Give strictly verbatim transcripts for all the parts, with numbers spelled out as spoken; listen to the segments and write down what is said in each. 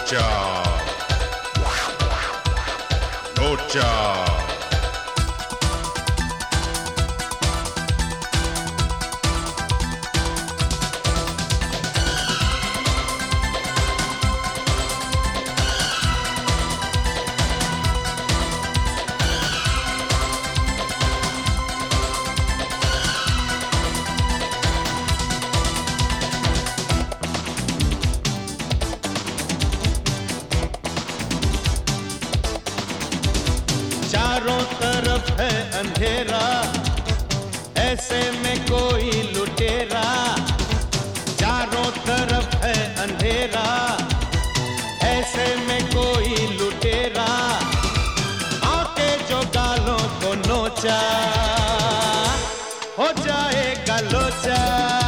लोचा लोचा चारों तरफ है अंधेरा, ऐसे में कोई लुटेरा। चारों तरफ है अंधेरा, ऐसे में कोई लुटेरा। आके जो गालों को नोचा, हो जाएगा लोचा,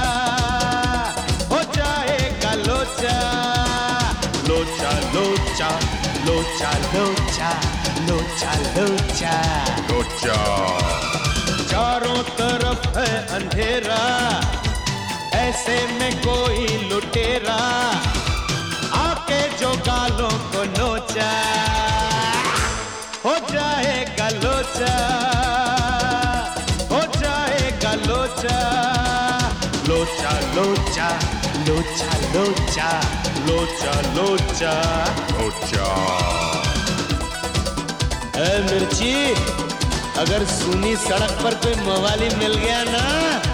हो जाएगा लोचा। लोचा लोचा लोचा लोचा लोचा लोचा लोचा। चारों तरफ है अंधेरा, ऐसे में कोई लुटेरा। आके जो गालों को नोचा, हो जाएगा लोचा, हो जाएगा लोचा। लोचा लोचा लोचा लोचा लोचा लोचा लोचा। ए मिर्ची, अगर सूनी सड़क पर कोई मवाली मिल गया ना,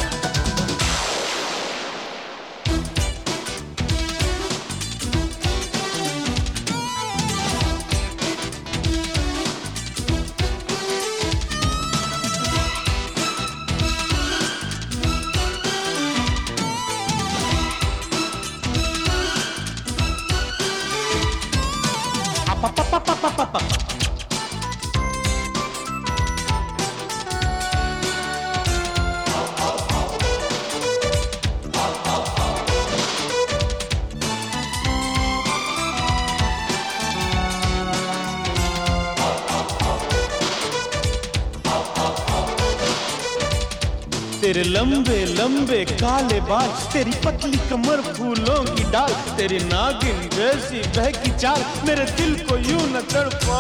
पा पा पा पा पा पा। तेरे लंबे लंबे काले बाल, तेरी पतली कमर फूलों की डाल, तेरी नागिन जैसी बहकी चाल मेरे दिल को यूं न तड़पा।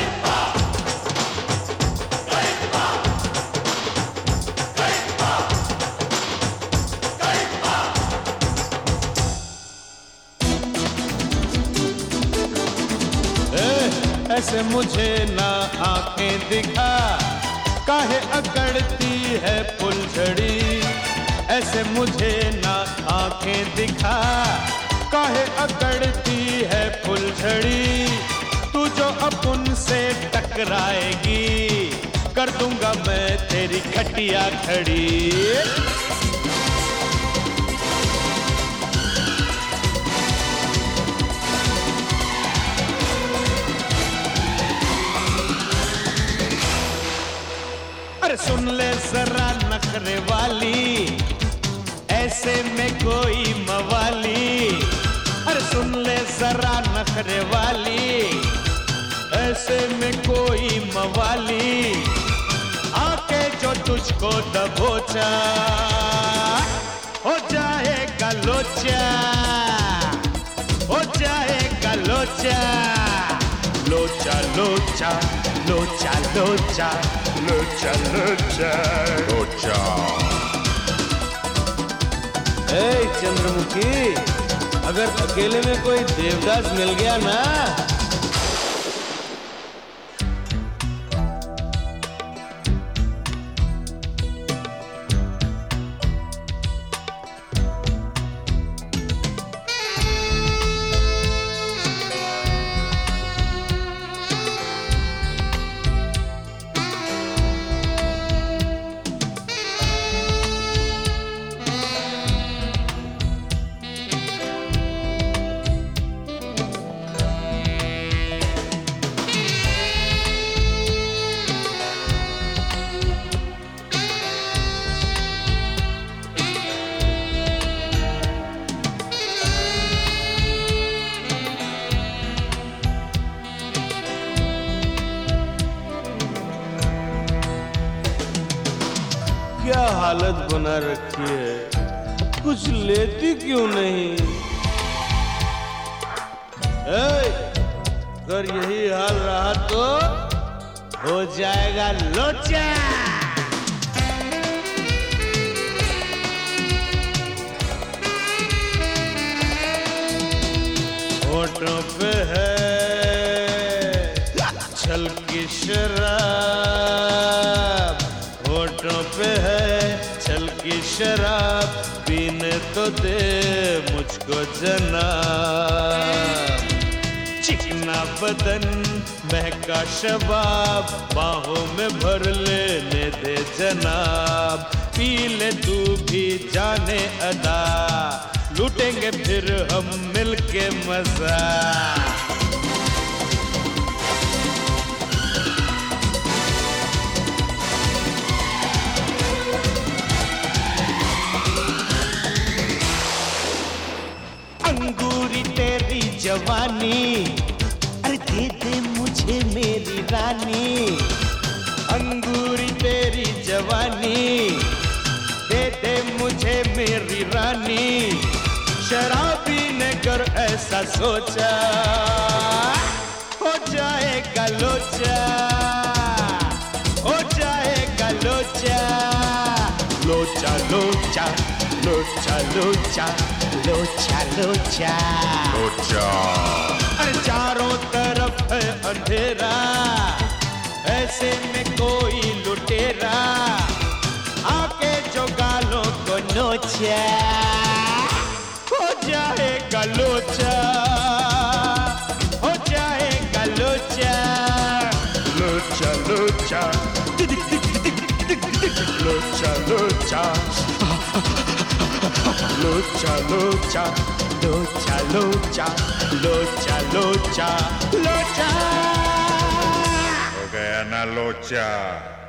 ऐसे मुझे ना आंखें दिखा, काहे अकड़ती है फुलझड़ी। ऐसे मुझे ना आंखें दिखा, काहे अकड़ती है फुलझड़ी। तू जो अपन से टकराएगी, कर दूंगा मैं तेरी खटिया खड़ी। अरे सुन ले जरा नखरे वाली, ऐसे में कोई मवाली। अरे सुन ले जरा नखरे वाली, ऐसे में कोई मवाली। आके जो तुझको दबोचा, हो जाएगा लोचा, हो जाएगा लोचा। लोचा लोचा लोचा लोचा लोचा लोचा लोचा। ए चंद्रमुखी, अगर अकेले में कोई देवदास मिल गया ना, क्या हालत बना रखी है, कुछ लेती क्यों नहीं? अगर यही हाल रहा तो हो जाएगा लोचा। होठों पे है छल की शराब, होठों पे है छल की शराब, पीने तो दे मुझको जनाब। चिकना बदन महका शबाब, बाहों में भर लेने दे जनाब। पी ले तू भी जाने अदा, लूटेंगे फिर हम मिलके मजा। अंगूरी तेरी जवानी, अरे दे दे मुझे मेरी रानी। अंगूरी तेरी जवानी, दे दे मुझे मेरी रानी। शराबी ने कर ऐसा सोचा, हो जाएगा लोचा, हो जाएगा लोचा। लोचा लोचा लोचा लोचा लोचा लोचा लोचा। अरे चारों तरफ है अंधेरा, ऐसे में कोई लुटेरा आके जो गालों को नोचा, हो जाएगा लोचा, हो जाएगा लोचा। लोचा लोचा लोचा लोचा लोचा लोचा लोचा लोचा लोचा लोचा लोचा। हो गया ना लोचा।